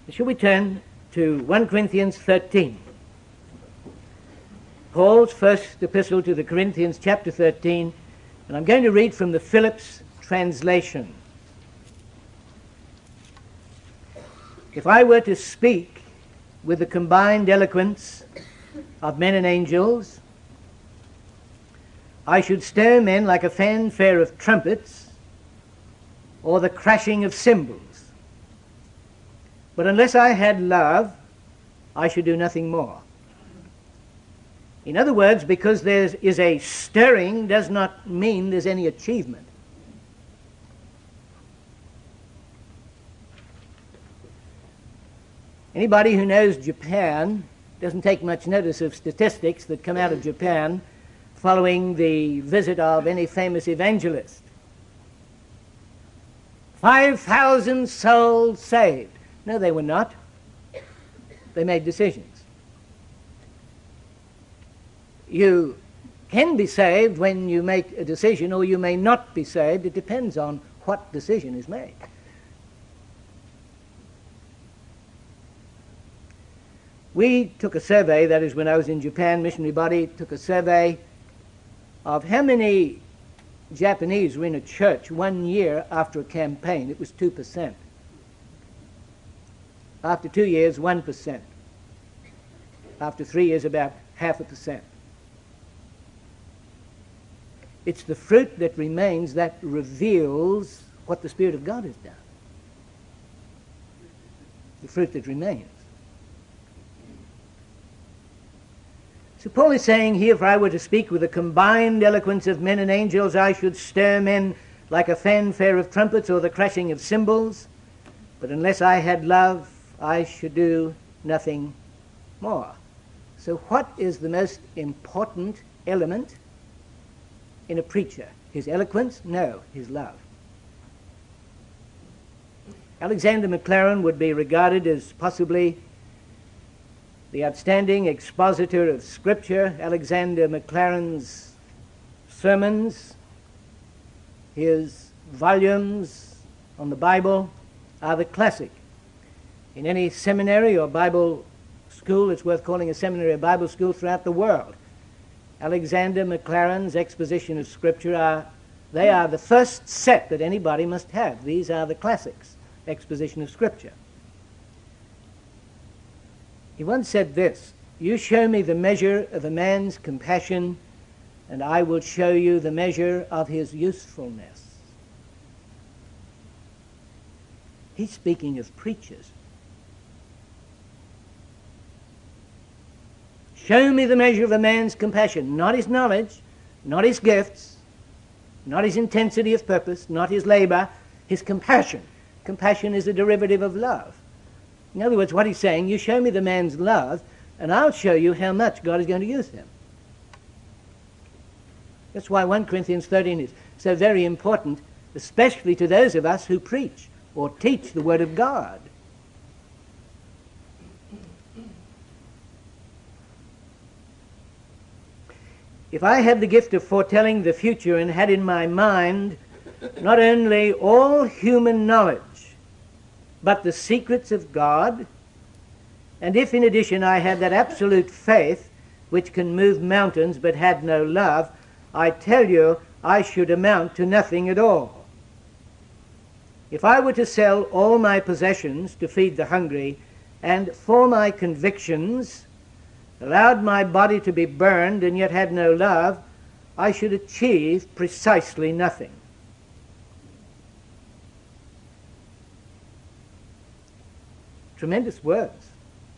Shall we turn to 1 Corinthians 13? Paul's first epistle to the Corinthians, chapter 13, and I'm going to read from the Phillips translation. If I were to speak with the combined eloquence of men and angels, I should stir men like a fanfare of trumpets or the crashing of cymbals. But unless I had love, I should do nothing more. In other words, because there is a stirring does not mean there's any achievement. Anybody who knows Japan doesn't take much notice of statistics that come out of Japan following the visit of any famous evangelist. 5,000 souls saved. No, they were not. They made decisions. You can be saved when you make a decision, or you may not be saved. It depends on what decision is made. We took a survey, that is when I was in Japan, missionary body took a survey of how many Japanese were in a church 1 year after a campaign. It was 2%. After 2 years, 1%. After 3 years, about 0.5%. It's the fruit that remains that reveals what the Spirit of God has done. The fruit that remains. So Paul is saying here, if I were to speak with the combined eloquence of men and angels, I should stir men like a fanfare of trumpets or the crashing of cymbals. But unless I had love, I should do nothing more. So what is the most important element in a preacher? His eloquence? No, his love. Alexander Maclaren would be regarded as possibly the outstanding expositor of Scripture. Alexander Maclaren's sermons, his volumes on the Bible are the classic. In any seminary or Bible school, it's worth calling a seminary a Bible school throughout the world, Alexander Maclaren's exposition of Scripture they are the first set that anybody must have. These are the classics, exposition of Scripture. He once said this: "You show me the measure of a man's compassion, and I will show you the measure of his usefulness." He's speaking of preachers. Show me the measure of a man's compassion, not his knowledge, not his gifts, not his intensity of purpose, not his labor, his compassion. Compassion is a derivative of love. In other words, what he's saying, you show me the man's love, and I'll show you how much God is going to use him. That's why 1 Corinthians 13 is so very important, especially to those of us who preach or teach the Word of God. If I had the gift of foretelling the future and had in my mind not only all human knowledge, but the secrets of God, and if in addition I had that absolute faith which can move mountains but had no love, I tell you I should amount to nothing at all. If I were to sell all my possessions to feed the hungry, and for my convictions allowed my body to be burned and yet had no love, I should achieve precisely nothing. Tremendous words.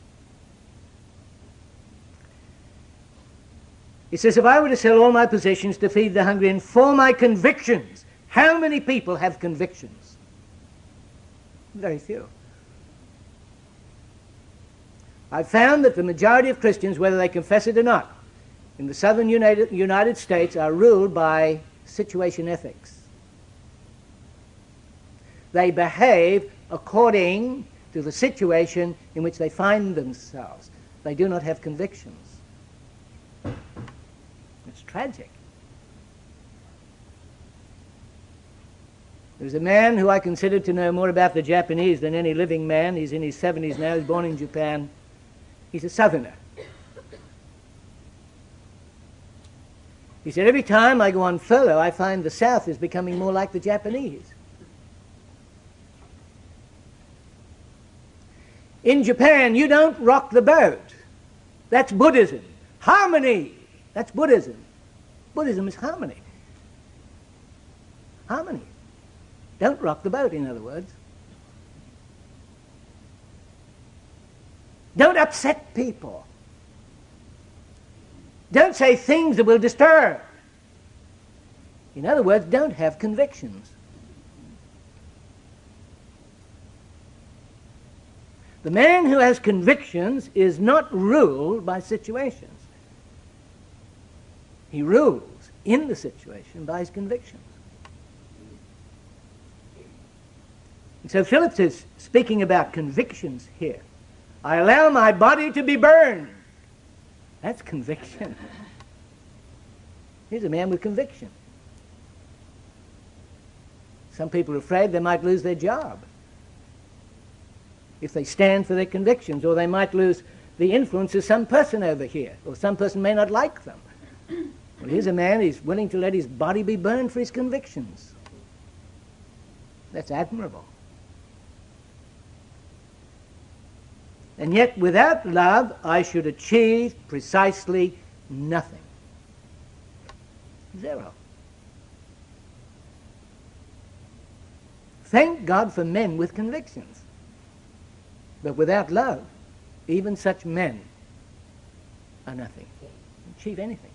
He says, if I were to sell all my possessions to feed the hungry and for my convictions, how many people have convictions? Very few. I've found that the majority of Christians, whether they confess it or not, in the southern United States are ruled by situation ethics. They behave according to the situation in which they find themselves. They do not have convictions. It's tragic. There's a man who I consider to know more about the Japanese than any living man. He's in his 70s now. He's born in Japan. He's a Southerner. He said, every time I go on furlough, I find the South is becoming more like the Japanese. In Japan, you don't rock the boat. That's Buddhism. Harmony. That's Buddhism. Buddhism is harmony. Harmony. Don't rock the boat, in other words. Don't upset people. Don't say things that will disturb. In other words, don't have convictions. The man who has convictions is not ruled by situations. He rules in the situation by his convictions. And so Phillips is speaking about convictions here. I allow my body to be burned. That's conviction. Here's a man with conviction. Some people are afraid they might lose their job if they stand for their convictions, or they might lose the influence of some person over here, or some person may not like them. Well, here's a man who's willing to let his body be burned for his convictions. That's admirable. And yet, without love, I should achieve precisely nothing. Zero. Thank God for men with convictions. But without love, even such men are nothing. Achieve anything.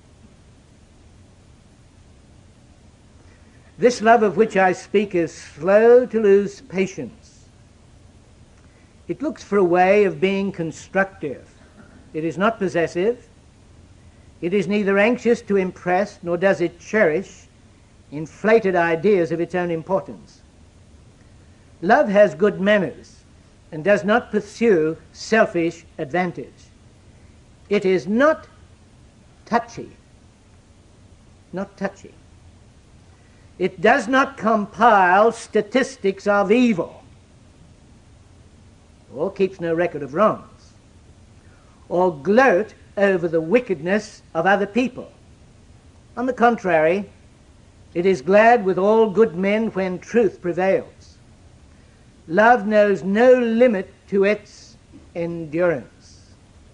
This love of which I speak is slow to lose patience. It looks for a way of being constructive. It is not possessive. It is neither anxious to impress, nor does it cherish inflated ideas of its own importance. Love has good manners and does not pursue selfish advantage. It is not touchy. Not touchy. It does not compile statistics of evil, or keeps no record of wrongs, or gloat over the wickedness of other people. On the contrary, it is glad with all good men when truth prevails. Love knows no limit to its endurance,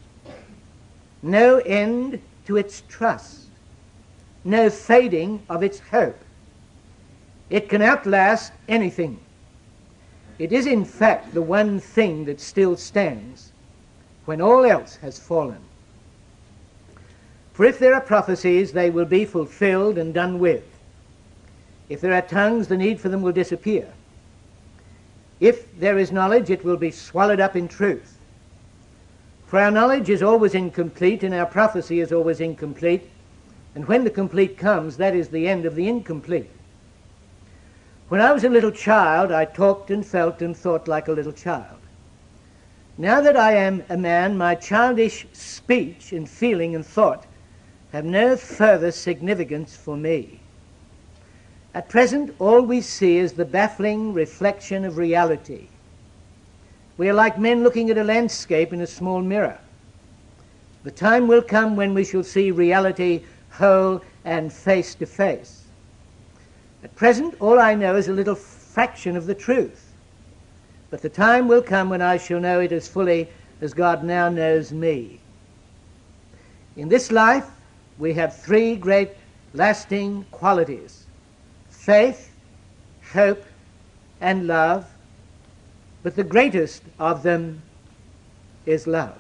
no end to its trust, no fading of its hope. It can outlast anything. It is in fact the one thing that still stands when all else has fallen. For if there are prophecies, they will be fulfilled and done with. If there are tongues, the need for them will disappear. If there is knowledge, it will be swallowed up in truth. For our knowledge is always incomplete, and our prophecy is always incomplete, and when the complete comes, that is the end of the incomplete. When I was a little child, I talked and felt and thought like a little child. Now that I am a man, my childish speech and feeling and thought have no further significance for me. At present, all we see is the baffling reflection of reality. We are like men looking at a landscape in a small mirror. The time will come when we shall see reality whole and face to face. At present, all I know is a little fraction of the truth. But the time will come when I shall know it as fully as God now knows me. In this life, we have three great lasting qualities: faith, hope, and love, but the greatest of them is love.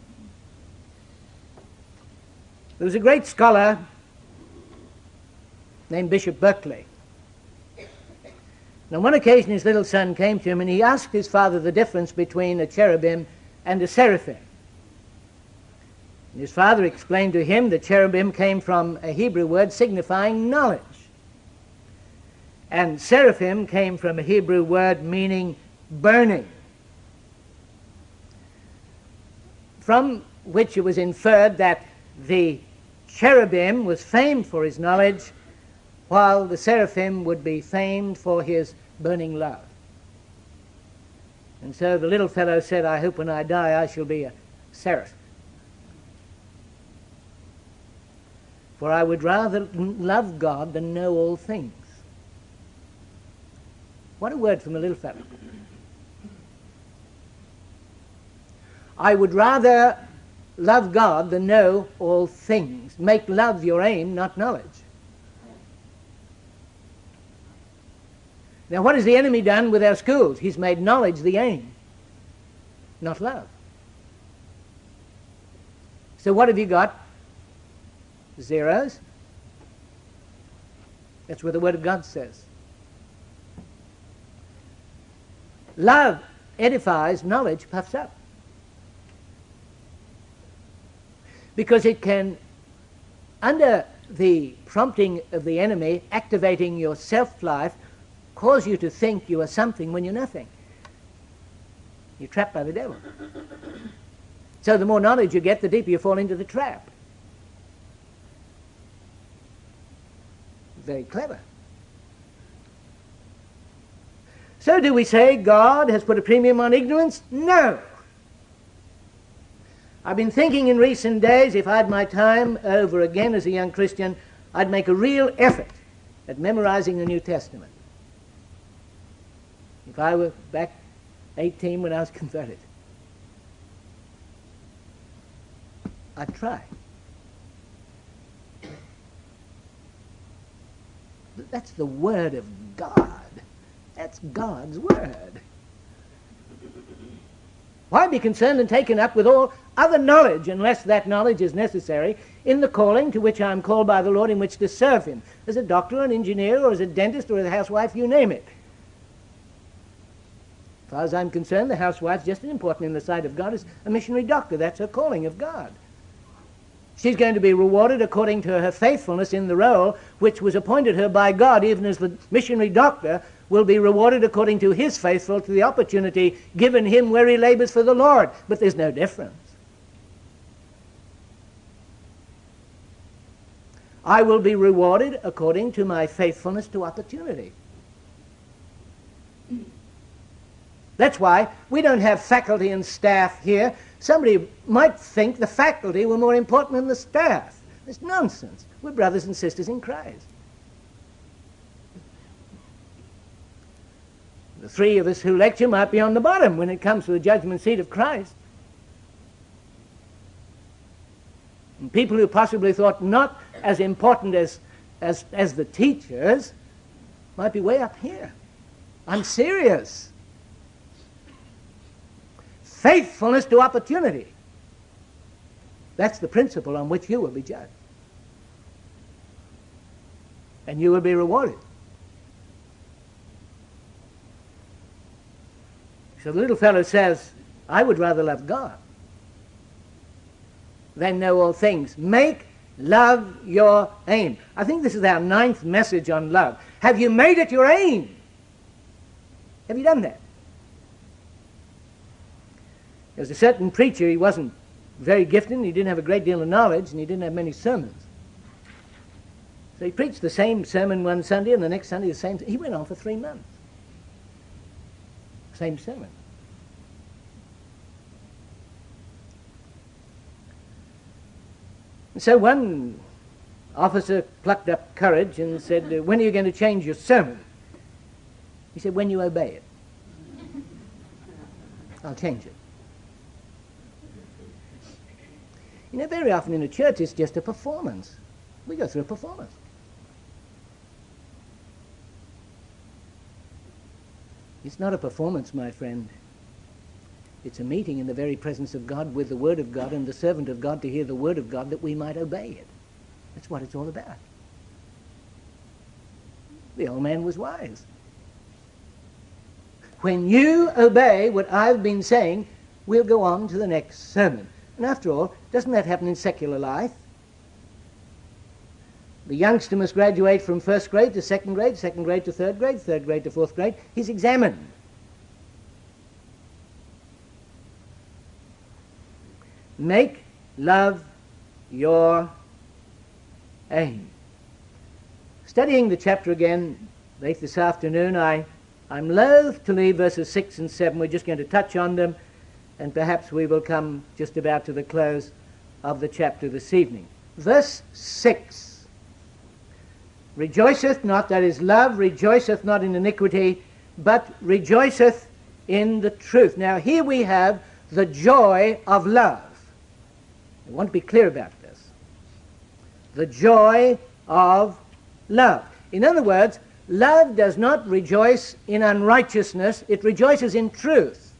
There was a great scholar named Bishop Berkeley. And on one occasion his little son came to him and he asked his father the difference between a cherubim and a seraphim. And his father explained to him that cherubim came from a Hebrew word signifying knowledge, and seraphim came from a Hebrew word meaning burning, from which it was inferred that the cherubim was famed for his knowledge, while the seraphim would be famed for his burning love. And so the little fellow said, I hope when I die I shall be a seraph. For I would rather love God than know all things. What a word from a little fellow. I would rather love God than know all things. Make love your aim, not knowledge. Now, what has the enemy done with our schools? He's made knowledge the aim, not love. So what have you got? Zeros. That's what the Word of God says. Love edifies, knowledge puffs up. Because it can, under the prompting of the enemy, activating your self-life, cause you to think you are something when you're nothing. You're trapped by the devil. So the more knowledge you get, the deeper you fall into the trap. Very clever. So do we say God has put a premium on ignorance? No. I've been thinking in recent days, if I had my time over again as a young Christian, I'd make a real effort at memorizing the New Testament. If I were back 18 when I was converted, I'd try. That's the Word of God. That's God's Word. Why be concerned and taken up with all other knowledge unless that knowledge is necessary in the calling to which I'm called by the Lord in which to serve Him, as a doctor or an engineer or as a dentist or as a housewife, you name it. As far as I'm concerned, the housewife's just as important in the sight of God as a missionary doctor. That's her calling of God. She's going to be rewarded according to her faithfulness in the role which was appointed her by God, even as the missionary doctor will be rewarded according to his faithfulness to the opportunity given him where he labors for the Lord. But there's no difference. I will be rewarded according to my faithfulness to opportunity. That's why we don't have faculty and staff here. Somebody might think the faculty were more important than the staff. It's nonsense. We're brothers and sisters in Christ. The three of us who lecture might be on the bottom when it comes to the judgment seat of Christ. And people who possibly thought not as important as the teachers might be way up here. I'm serious. Faithfulness to opportunity. That's the principle on which you will be judged. And you will be rewarded. So the little fellow says, I would rather love God than know all things. Make love your aim. I think this is our 9th message on love. Have you made it your aim? Have you done that? There's a certain preacher, he wasn't very gifted, and he didn't have a great deal of knowledge, and he didn't have many sermons. So he preached the same sermon one Sunday, and the next Sunday the same. He went on for 3 months. Same sermon. And so one officer plucked up courage and said, when are you going to change your sermon? He said, when you obey it. I'll change it. You know, very often in a church it's just a performance. We go through a performance. It's not a performance, my friend. It's a meeting in the very presence of God with the Word of God and the servant of God to hear the Word of God that we might obey it. That's what it's all about. The old man was wise. When you obey what I've been saying, we'll go on to the next sermon. And after all, doesn't that happen in secular life? The youngster must graduate from 1st grade to 2nd grade, 2nd grade to 3rd grade, 3rd grade to 4th grade. He's examined. Make love your aim. Studying the chapter again late this afternoon, I'm loath to leave verses 6 and 7. We're just going to touch on them, and perhaps we will come just about to the close of the chapter this evening. Verse 6. Rejoiceth not, that is, love rejoiceth not in iniquity, but rejoiceth in the truth. Now here we have the joy of love. I want to be clear about this. The joy of love. In other words, love does not rejoice in unrighteousness, it rejoices in truth.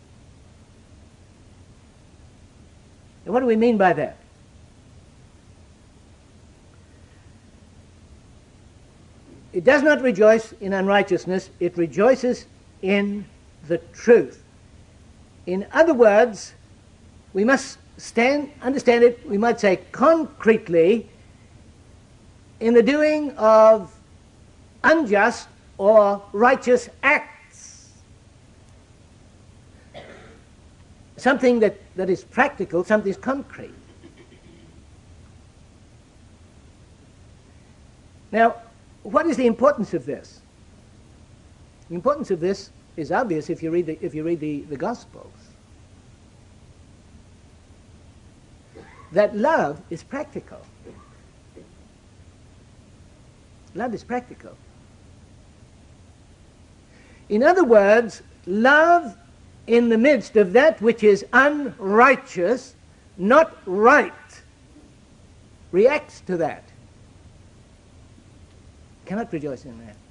And what do we mean by that? It does not rejoice in unrighteousness, it rejoices in the truth. In other words, we must understand it, we might say concretely, in the doing of unjust or righteous acts. Something that is practical, something is concrete. Now, what is the importance of this? The importance of this is obvious if you read the Gospels. That love is practical. Love is practical. In other words, love in the midst of that which is unrighteous, not right, reacts to that. Cannot rejoice in that.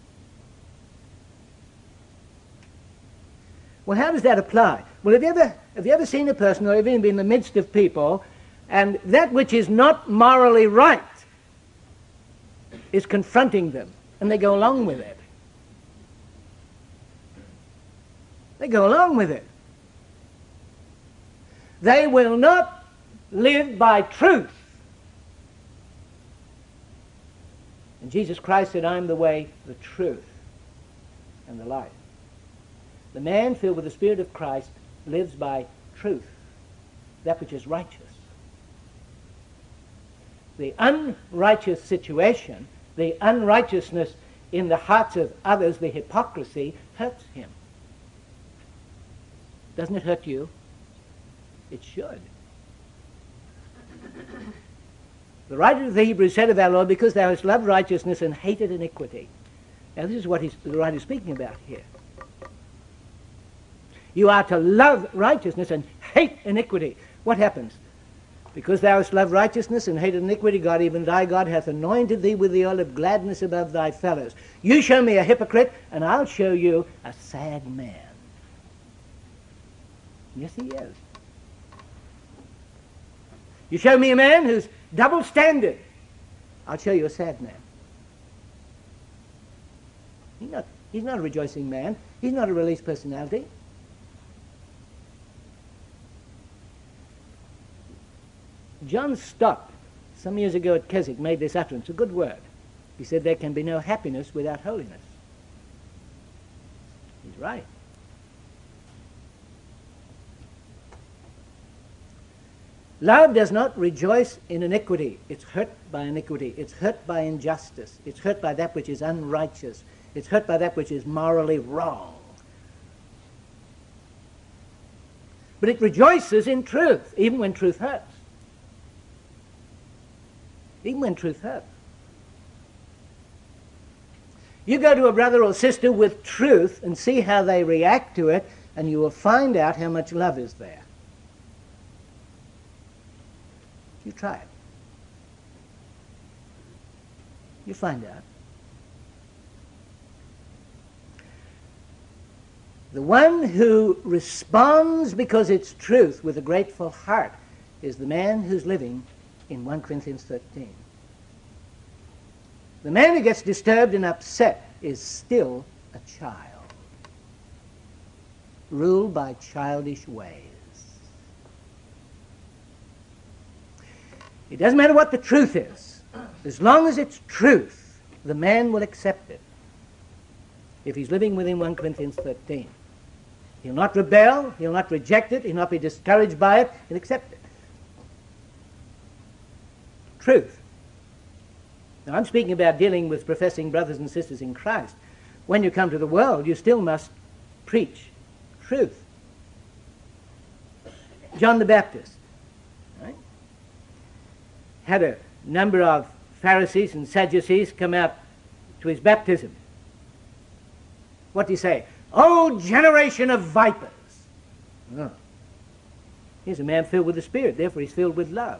Well, how does that apply? Well, have you ever seen a person, or even been in the midst of people, and that which is not morally right is confronting them, and they go along with it? They go along with it. They will not live by truth. And Jesus Christ said, I am the way, the truth, and the life. The man filled with the Spirit of Christ lives by truth, that which is righteous. The unrighteous situation, the unrighteousness in the hearts of others, the hypocrisy, hurts him. Doesn't it hurt you? It should. The writer of the Hebrews said of our Lord, because thou hast loved righteousness and hated iniquity. Now this is what the writer is speaking about here. You are to love righteousness and hate iniquity. What happens? Because thou hast loved righteousness and hated iniquity, God, even thy God, hath anointed thee with the oil of gladness above thy fellows. You show me a hypocrite, and I'll show you a sad man. Yes, he is. You show me a man who's double-standard, I'll show you a sad man. He's not a rejoicing man. He's not a released personality. John Stott, some years ago at Keswick, made this utterance, a good word. He said, there can be no happiness without holiness. He's right. Love does not rejoice in iniquity. It's hurt by iniquity. It's hurt by injustice. It's hurt by that which is unrighteous. It's hurt by that which is morally wrong. But it rejoices in truth, even when truth hurts. Even when truth hurts. You go to a brother or sister with truth and see how they react to it, and you will find out how much love is there. You try it. You find out. The one who responds because it's truth with a grateful heart is the man who's living in 1 Corinthians 13. The man who gets disturbed and upset is still a child, ruled by childish ways. It doesn't matter what the truth is. As long as it's truth, the man will accept it. If he's living within 1 Corinthians 13. He'll not rebel, he'll not reject it, he'll not be discouraged by it, he'll accept it. Truth. Now, I'm speaking about dealing with professing brothers and sisters in Christ. When you come to the world, you still must preach truth. John the Baptist, right, had a number of Pharisees and Sadducees come out to his baptism. What do you say? "Oh, generation of vipers!" Oh. Here's a man filled with the Spirit, therefore he's filled with love.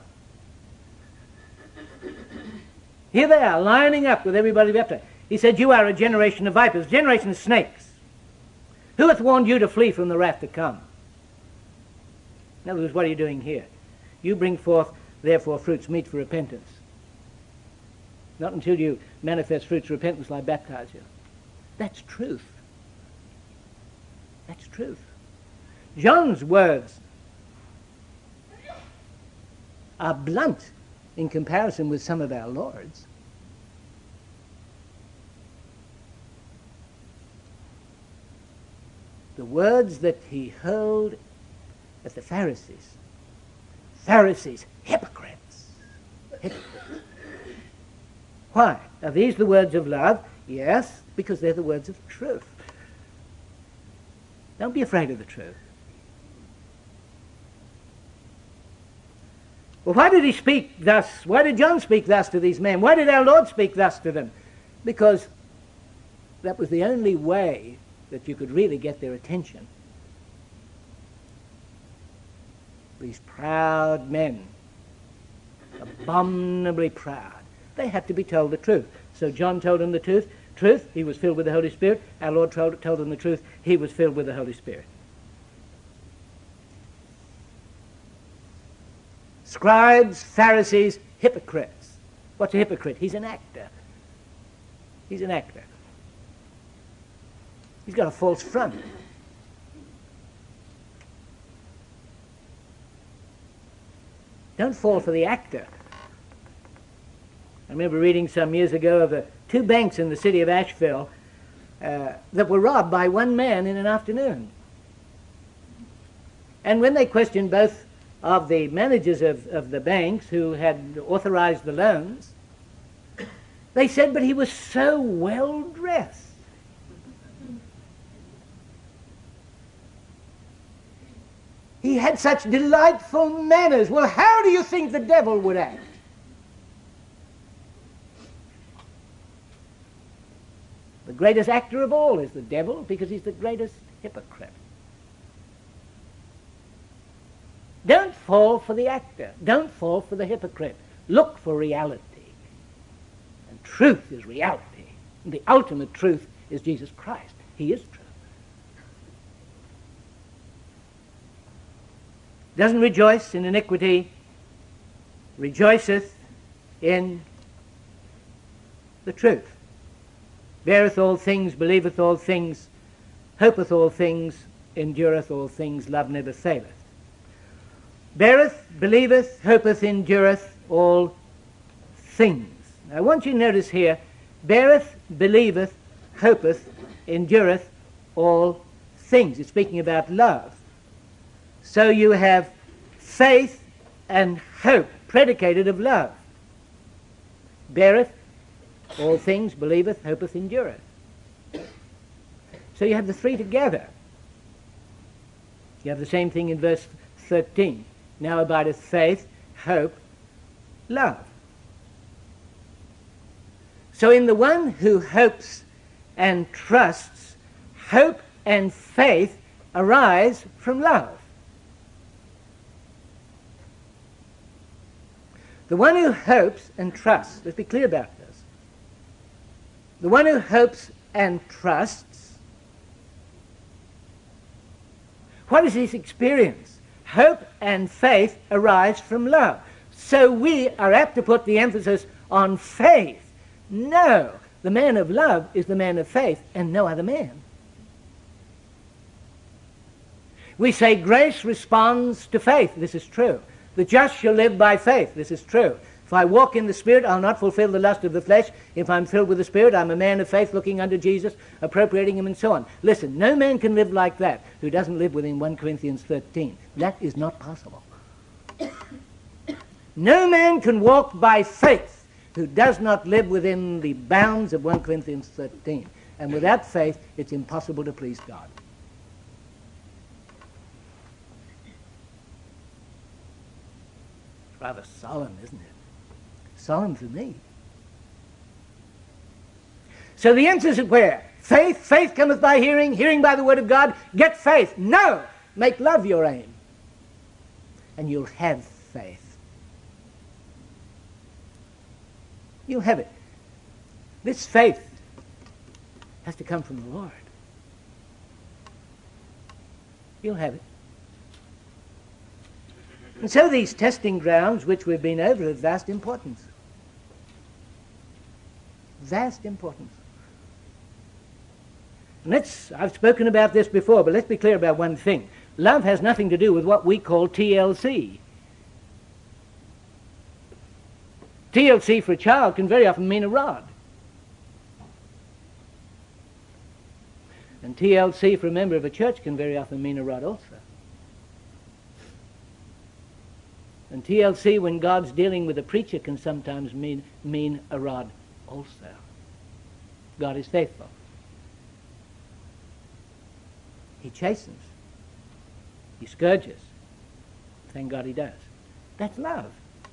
Here they are, lining up with everybody baptized. He said, "You are a generation of vipers, a generation of snakes. Who hath warned you to flee from the wrath to come?" In other words, what are you doing here? You bring forth, therefore, fruits meet for repentance. Not until you manifest fruits of repentance will I baptize you. That's truth. That's truth. John's words are blunt in comparison with some of our Lord's. The words that he hurled at the Pharisees. Pharisees, hypocrites. Hypocrites. Why? Are these the words of love? Yes, because they're the words of truth. Don't be afraid of the truth. Well, why did he speak thus? Why did John speak thus to these men? Why did our Lord speak thus to them? Because that was the only way that you could really get their attention. These proud men, abominably proud, they had to be told the truth. So John told them the truth. He was filled with the Holy Spirit. Our Lord told them the truth. He was filled with the Holy Spirit. Scribes, Pharisees, hypocrites. What's a hypocrite? He's an actor. He's an actor. He's got a false front. Don't fall for the actor. I remember reading some years ago of the two banks in the city of Asheville that were robbed by one man in an afternoon. And when they questioned both of the managers of the banks who had authorized the loans, they said, "But he was so well dressed." He had such delightful manners. Well, how do you think the devil would act? The greatest actor of all is the devil because he's the greatest hypocrite. Don't fall for the actor. Don't fall for the hypocrite. Look for reality. And truth is reality. And the ultimate truth is Jesus Christ. He is truth. Doesn't rejoice in iniquity, rejoiceth in the truth. Beareth all things, believeth all things, hopeth all things, endureth all things, love never faileth. Beareth, believeth, hopeth, endureth all things. Now I want you to notice here, beareth, believeth, hopeth, endureth all things. It's speaking about love. So you have faith and hope predicated of love. Beareth all things, believeth, hopeth, endureth. So you have the three together. You have the same thing in verse 13. Now abideth faith, hope, love. So in the one who hopes and trusts, hope and faith arise from love. The one who hopes and trusts, let's be clear about this. The one who hopes and trusts, what is his experience? Hope and faith arise from love. So we are apt to put the emphasis on faith. No, the man of love is the man of faith and no other man. We say grace responds to faith. This is true. The just shall live by faith. This is true. If I walk in the Spirit, I'll not fulfill the lust of the flesh. If I'm filled with the Spirit, I'm a man of faith looking unto Jesus, appropriating him and so on. Listen, no man can live like that who doesn't live within 1 Corinthians 13. That is not possible. No man can walk by faith who does not live within the bounds of 1 Corinthians 13. And without faith, it's impossible to please God. It's rather solemn, isn't it? Solemn for me. So the answer is where? Faith. Faith cometh by hearing, hearing by the word of God. Get faith. No! Make love your aim. And you'll have faith. You'll have it. This faith has to come from the Lord. You'll have it. And so these testing grounds which we've been over have vast importance. Vast importance. And I've spoken about this before, but let's be clear about one thing. Love has nothing to do with what we call TLC. TLC for a child can very often mean a rod. And TLC for a member of a church can very often mean a rod also. And TLC when God's dealing with a preacher can sometimes mean a rod also. God is faithful. He chastens. He scourges. Thank God he does. That's love.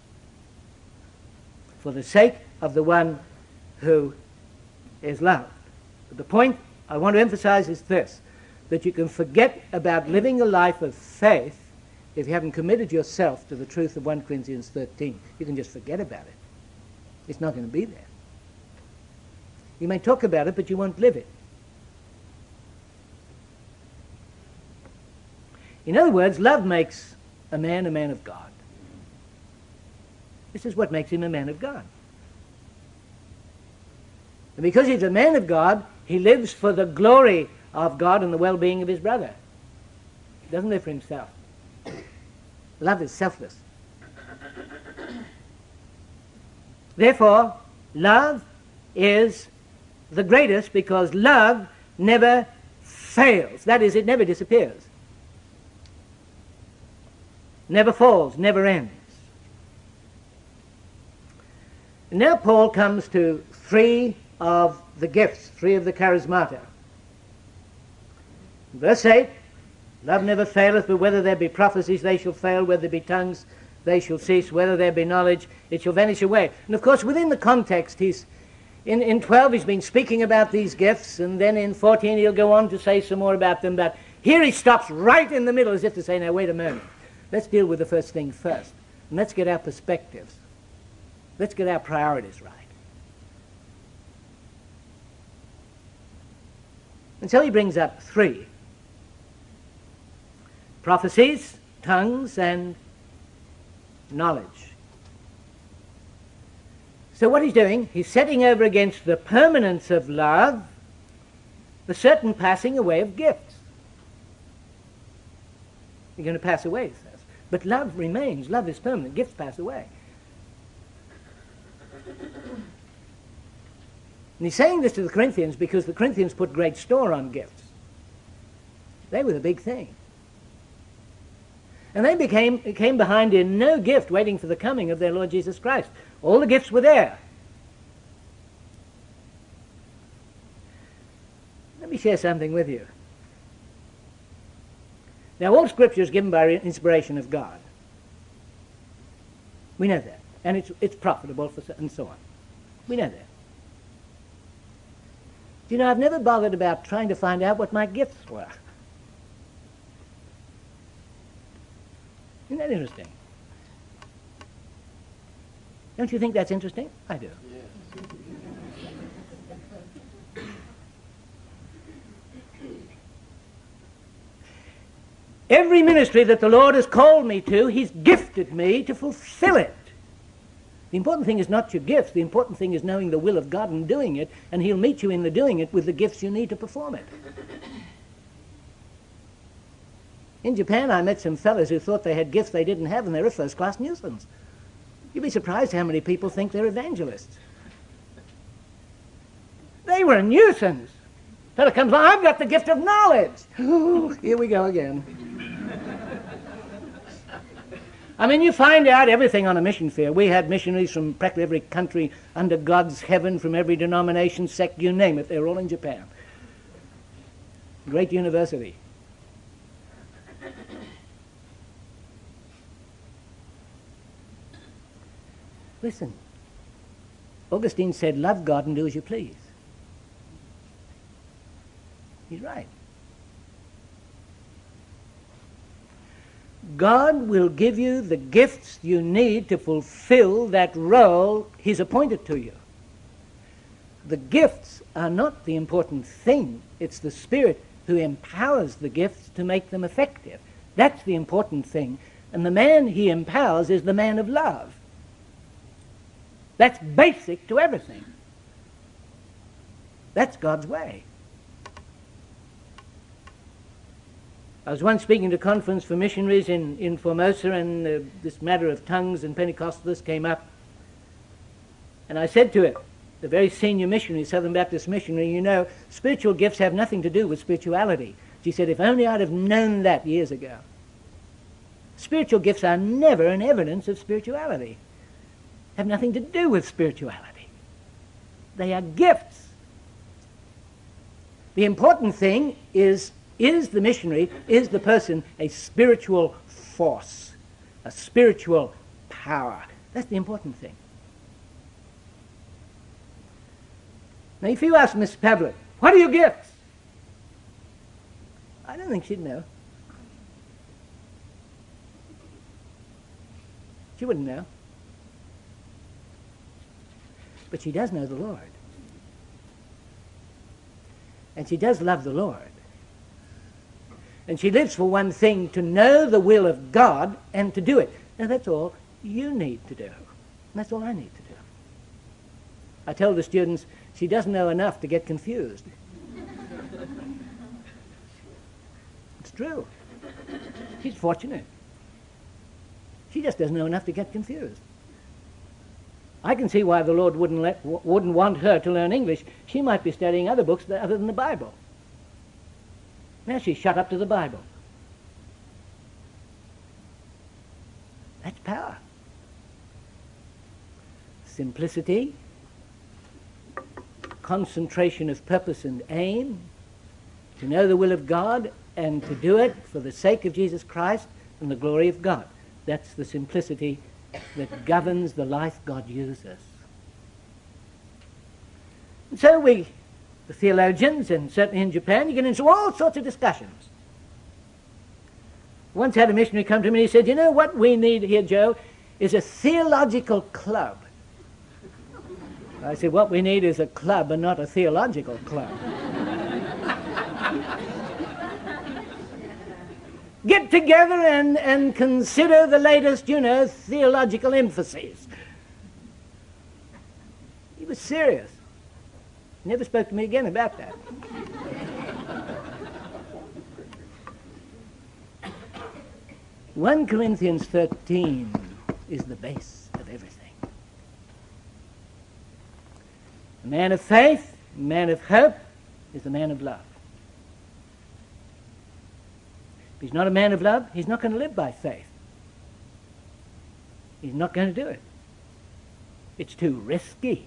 For the sake of the one who is loved. But the point I want to emphasize is this, that you can forget about living a life of faith if you haven't committed yourself to the truth of 1 Corinthians 13. You can just forget about it. It's not going to be there. You may talk about it, but you won't live it. In other words, love makes a man of God. This is what makes him a man of God. And because he's a man of God, he lives for the glory of God and the well-being of his brother. He doesn't live for himself. Love is selfless. Therefore, love is the greatest because love never fails. That is, it never disappears. Never falls, never ends. And now Paul comes to three of the gifts, three of the charismata. Verse 8, love never faileth, but whether there be prophecies, they shall fail, whether there be tongues, they shall cease, whether there be knowledge, it shall vanish away. And of course, within the context, in 12 he's been speaking about these gifts, and then in 14 he'll go on to say some more about them, but here he stops right in the middle as if to say, now wait a moment. Let's deal with the first thing first, and let's get our perspectives. Let's get our priorities right. And so he brings up three. Prophecies, tongues, and knowledge. So what he's doing, he's setting over against the permanence of love the certain passing away of gifts. You're going to pass away, he says. But love remains. Love is permanent. Gifts pass away. And he's saying this to the Corinthians because the Corinthians put great store on gifts. They were the big thing. And they came behind in no gift waiting for the coming of their Lord Jesus Christ. All the gifts were there. Let me share something with you. Now, all Scripture is given by inspiration of God. We know that. And it's profitable and so on. We know that. Do you know, I've never bothered about trying to find out what my gifts were. Isn't that interesting? Don't you think that's interesting? I do. Yes. Every ministry that the Lord has called me to, he's gifted me to fulfill it. The important thing is not your gifts. The important thing is knowing the will of God and doing it, and he'll meet you in the doing it with the gifts you need to perform it. In Japan, I met some fellows who thought they had gifts they didn't have, and they're a first-class nuisance. You'd be surprised how many people think they're evangelists. They were a nuisance. Fellow comes along, I've got the gift of knowledge. Ooh, here we go again. I mean, you find out everything on a mission field. We had missionaries from practically every country under God's heaven, from every denomination, sect, you name it. They're all in Japan. Great university. Listen, Augustine said, love God and do as you please. He's right. God will give you the gifts you need to fulfill that role He's appointed to you. The gifts are not the important thing. It's the Spirit who empowers the gifts to make them effective. That's the important thing. And the man He empowers is the man of love. That's basic to everything. That's God's way. I was once speaking to a conference for missionaries in Formosa, and this matter of tongues and Pentecostalists came up. And I said to it, the very senior missionary, Southern Baptist missionary, you know, spiritual gifts have nothing to do with spirituality. She said, if only I'd have known that years ago. Spiritual gifts are never an evidence of spirituality. Have nothing to do with spirituality. They are gifts. The important thing is the missionary, is the person a spiritual force, a spiritual power? That's the important thing. Now, if you ask Miss Pavlik, what are your gifts? I don't think she'd know. She wouldn't know. But she does know the Lord. And she does love the Lord. And she lives for one thing, to know the will of God and to do it. Now that's all you need to do. And that's all I need to do. I tell the students, she doesn't know enough to get confused. It's true. She's fortunate. She just doesn't know enough to get confused. I can see why the Lord wouldn't want her to learn English. She might be studying other books other than the Bible. Now she's shut up to the Bible. That's power. Simplicity, concentration of purpose and aim, to know the will of God and to do it for the sake of Jesus Christ and the glory of God. That's the simplicity that governs the life God uses. And so the theologians, and certainly in Japan, you get into all sorts of discussions. Once had a missionary come to me and he said, you know what we need here, Joe, is a theological club. I said, what we need is a club and not a theological club. Get together and consider the latest, theological emphases. He was serious. Never spoke to me again about that. 1 Corinthians 13 is the base of everything. A man of faith, a man of hope, is a man of love. If he's not a man of love, he's not going to live by faith. He's not going to do it. It's too risky.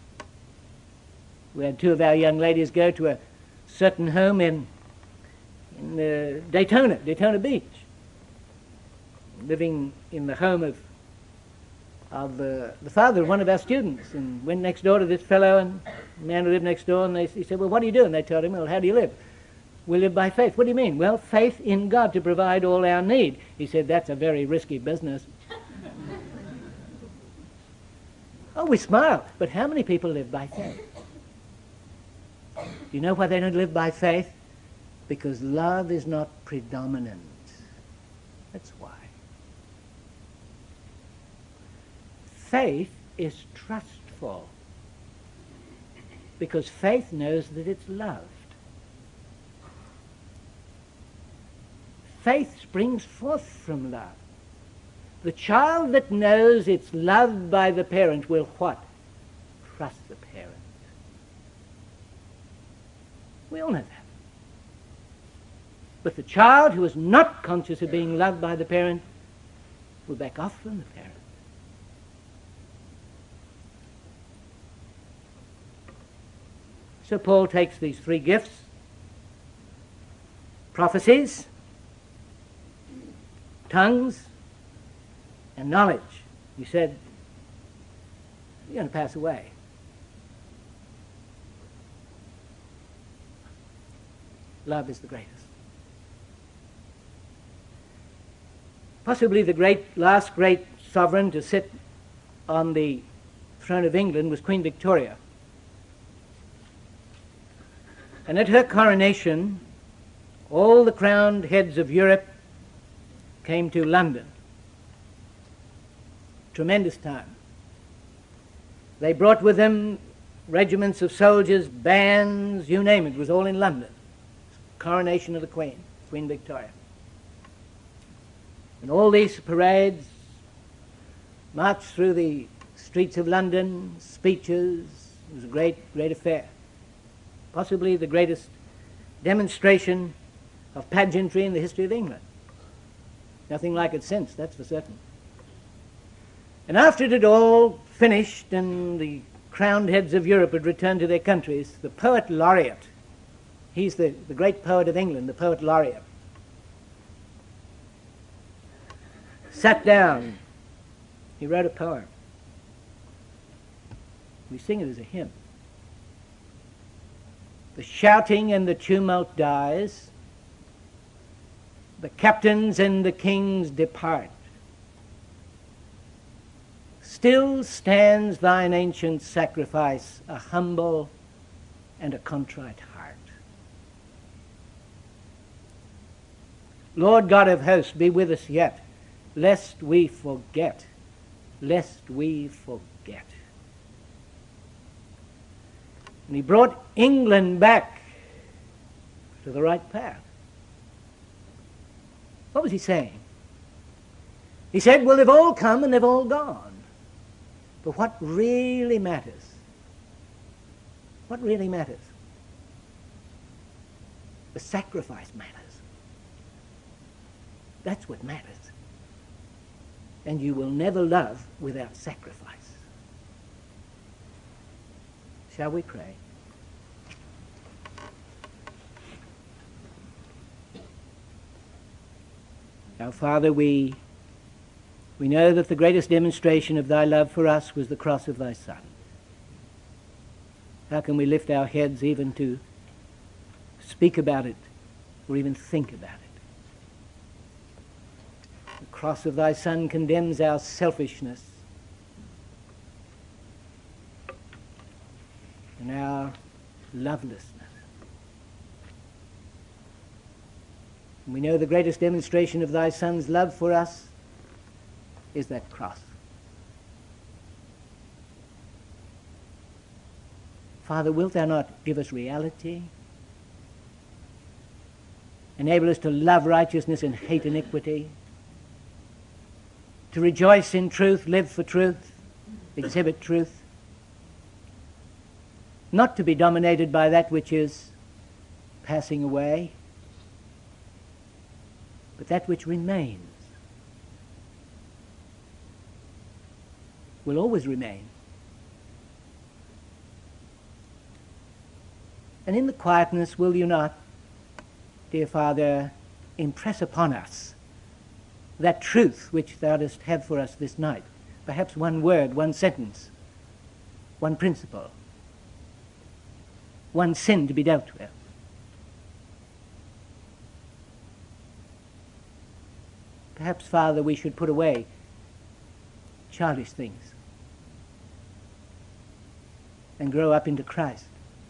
We had two of our young ladies go to a certain home in Daytona Beach, living in the home of the father of one of our students, and went next door to this fellow and the man who lived next door, and he said, well, what do you do? And they told him, well, how do you live? We live by faith. What do you mean? Well, faith in God to provide all our need. He said, that's a very risky business. Oh, we smile, but how many people live by faith? Do you know why they don't live by faith? Because love is not predominant. That's why. Faith is trustful, because faith knows that it's loved. Faith springs forth from love. The child that knows it's loved by the parent will what? Trust the parent. We all know that. But the child who is not conscious of being loved by the parent will back off from the parent. So Paul takes these three gifts, prophecies, tongues, and knowledge. He said, you're going to pass away. Love is the greatest. Possibly the last great sovereign to sit on the throne of England was Queen Victoria. And at her coronation, all the crowned heads of Europe came to London. Tremendous time. They brought with them regiments of soldiers, bands, you name it. It was all in London. Coronation of the Queen, Queen Victoria. And all these parades marched through the streets of London, speeches. It was a great, great affair. Possibly the greatest demonstration of pageantry in the history of England. Nothing like it since, that's for certain. And after it had all finished and the crowned heads of Europe had returned to their countries, the poet laureate, he's the great poet of England, the poet laureate, sat down. He wrote a poem. We sing it as a hymn. The shouting and the tumult dies. The captains and the kings depart. Still stands thine ancient sacrifice, a humble and a contrite heart. Lord God of hosts, be with us yet, lest we forget, lest we forget. And he brought England back to the right path. What was he saying? He said, well, they've all come and they've all gone. But what really matters? What really matters? The sacrifice matters. That's what matters. And you will never love without sacrifice. Shall we pray? Our Father, we know that the greatest demonstration of thy love for us was the cross of thy Son. How can we lift our heads even to speak about it or even think about it? The cross of thy Son condemns our selfishness and our lovelessness. And we know the greatest demonstration of thy Son's love for us is that cross. Father, wilt thou not give us reality? Enable us to love righteousness and hate iniquity, to rejoice in truth, live for truth, exhibit truth, not to be dominated by that which is passing away, but that which remains will always remain. And in the quietness, will you not, dear Father, impress upon us that truth which thou dost have for us this night? Perhaps one word, one sentence, one principle, one sin to be dealt with. Perhaps, Father, we should put away childish things and grow up into Christ.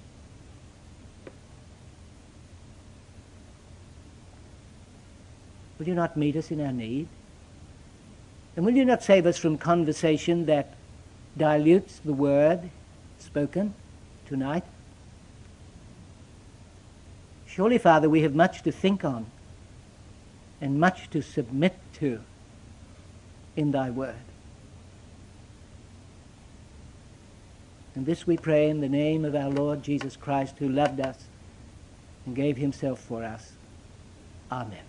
Will you not meet us in our need? And will you not save us from conversation that dilutes the word spoken tonight? Surely, Father, we have much to think on and much to submit to in thy word. And this we pray in the name of our Lord Jesus Christ, who loved us and gave himself for us. Amen.